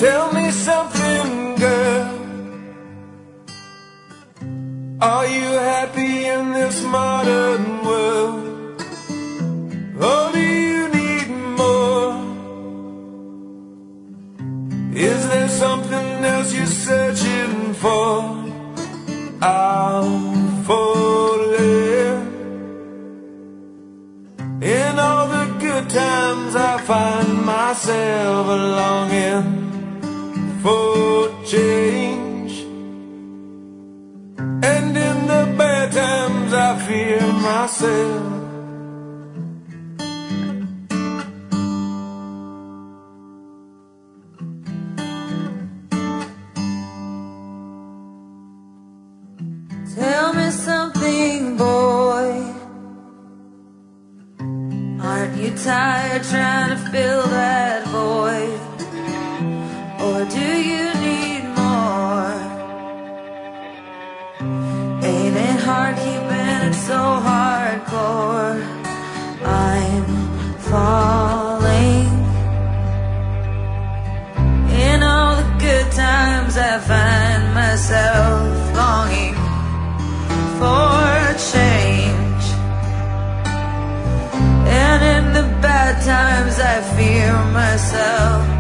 Tell me something, girl. Are you happy in this modern world? Or do you need more? Is there something else you're searching for? I'm falling. In all the good times I find myself longing for change, and in the bad times I fear myself. Tell me something, boy. Aren't you tired trying to fill that void? Or do you need more? Ain't it hard keeping it so hardcore? I'm falling. In all the good times I find myself longing for change, and in the bad times I fear myself.